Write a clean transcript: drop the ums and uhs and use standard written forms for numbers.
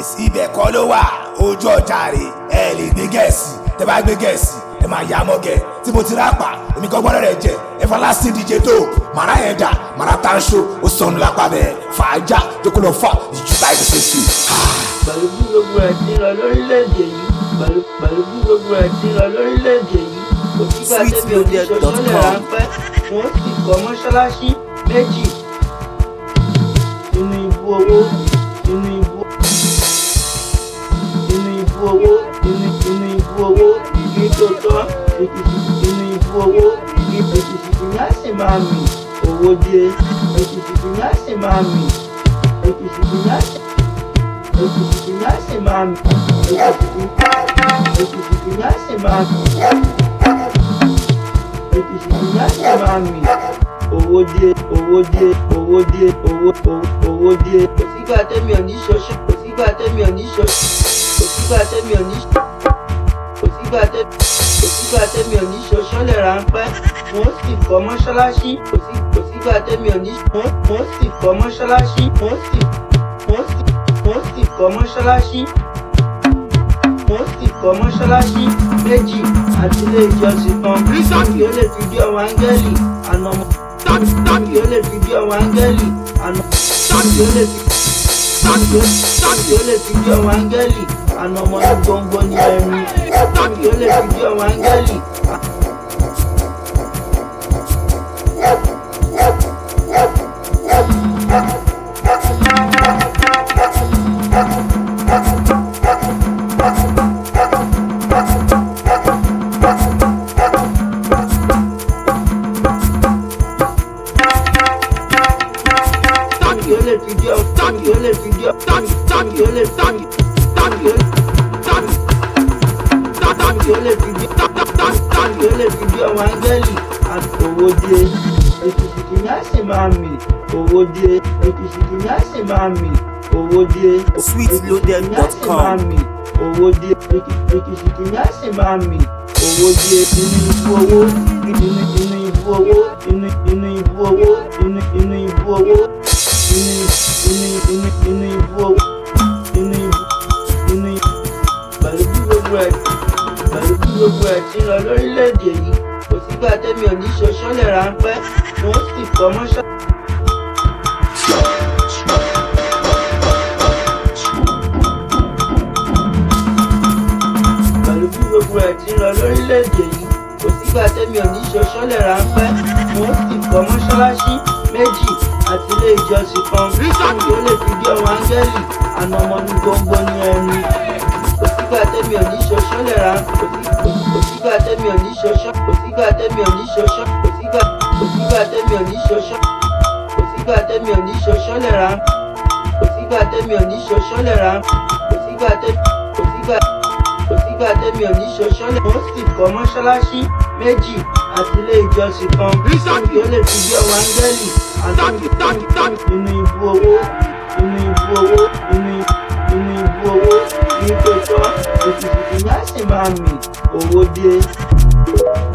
ibẹ̀ kọ́ ló wà ojú ọjà rẹ̀ ẹ lè gbé gẹ̀ẹ́sì tẹ́ bá gbé gẹ̀ẹ́sì ẹ máa yá mọ́gẹ̀ tí mo ti rápà èmi kan gbọ́dọ̀ rẹ̀ jẹ everlasting DJ tó màrá yẹn dà màrá tanṣo ó sọnù lápá bẹ́ẹ̀ fàájà tó kó lọ fà ìjùbá ìdíṣẹ́sì. pẹ̀lú bí gbogbo ẹ̀ ti lọ lórílẹ̀‐èdè yìí pẹ̀lú bí gbogbo ẹ̀ ti lọ lórílẹ̀‐èdè yìí òsínbà tẹ́mi oníṣọ́ṣọ́lẹ̀ ráńpẹ́ wọ́n sì kọ́ mọ́ṣáláṣí méjì inú ibú owó inú ibú owó inú ibú owó ní tòótọ́ inú ibú owó ní ètùtù ní á sì máa mì owó dé ètùtù ní á sì máa mì ètùtù ní á sì máa mì ètùtù ní á sì máa mì ètùtù ní á sì máa mì owó dé owó dé owó dé owó dé òsínbà tẹ́mi ò ní ṣoṣo òsínbà tẹ́mi ò ní ṣoṣo òsínbà tẹ́mi ò ní ṣoṣọ́lẹ̀ ráńpẹ́ wọ́n sì kọ́ mọ́ṣáláṣí òsínbà tẹ́mi ò ní wọ́n sì kọ́ mọ́ṣáláṣí wọ́n sì kọ́ mọ́ṣáláṣí méjì àti ilé ìjọsìn kan kí ó lè fi bí ọmọ áńgẹ́lì àná kí ó lè fi bí ọmọ áńgẹ́lì àná kí ó lè fi bí ọmọ áńgẹ́lì àná ọmọ ní gbòǹgbò ní ẹnu kí ó lè fi bí ọmọ áńgẹ́lì. Sweetloaded.com. Owó dé ètùtù ní á sì máa mì owó dé inú ibú owó inú ibú owó inú ibú owó inú ibú owó inú ibú owó pẹ̀lú bí gbogbo ẹ̀ ti lọ lórílẹ̀‐èdè yìí òsínbà tẹ́mi ò ní ṣoṣọ́lẹ̀ ráńpẹ́ wọ́n sì kọ́ mọ́ṣáláṣí. gbogbo ẹ̀ ti lọ lórílẹ̀‐èdè yìí òsínbà tẹ́mi ò ní ṣoṣọ́lẹ̀ ráńpẹ́ wọ́n sì kọ́ mọ́ṣáláṣí méjì àti ilé ìjọsìn kan kí ó lè fi bí ọmọ áńgẹ́lì àná ọmọ ní gbòǹgbò ní ẹnu òsínbà tẹ́mi ò ní ṣoṣọ́lẹ̀ ráńpẹ́ òsínbà tẹ́mi ò ní ṣoṣọ́ òsínbà tẹ́mi ò ní ṣoṣọ́ òsínbà tẹ́mi ò ní ṣoṣọ́ òsínbà tẹ́mi ò ní ṣoṣọ́lẹ̀ ráńpẹ́ òsínbà tẹ́mi ò ní ṣoṣọ́lẹ̀ ráńpẹ́ òsínbà tẹ́mi ò ní ṣoṣọ́lẹ̀ wọ́n sì kọ́ mọ́ṣáláṣí méjì àti ilé ìjọsìn kan kí ó lè fi bí ọmọ áńgẹ́lì inú ibú owó inú ibú owó ní tòótọ́ ètùtù ní á sì máa mì owó dé.